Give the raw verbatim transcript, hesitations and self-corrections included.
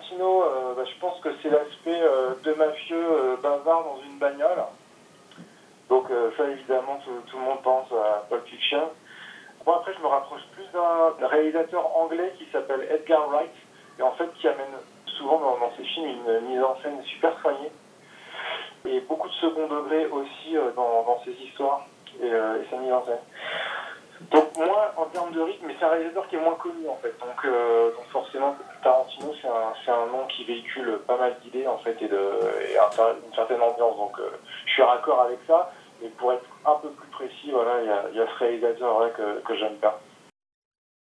Tarantino, euh, bah, je pense que c'est l'aspect euh, de mafieux euh, bavard dans une bagnole. Donc euh, ça, évidemment, tout, tout le monde pense à Pulp Fiction. Bon, après, je me rapproche plus d'un réalisateur anglais qui s'appelle Edgar Wright, et en fait, qui amène souvent dans, dans ses films une mise en scène super soignée, et beaucoup de second degré aussi euh, dans, dans ses histoires et, euh, et sa mise en scène. Donc moi, en termes de rythme, mais c'est un réalisateur qui est moins connu en fait, donc, euh, donc forcément, Tarantino, c'est un, c'est un nom qui véhicule pas mal d'idées en fait, et, de, et un, une certaine ambiance, donc euh, je suis raccord avec ça. Et pour être un peu plus précis, voilà, il y a, y a ce réalisateur là que, que j'aime bien.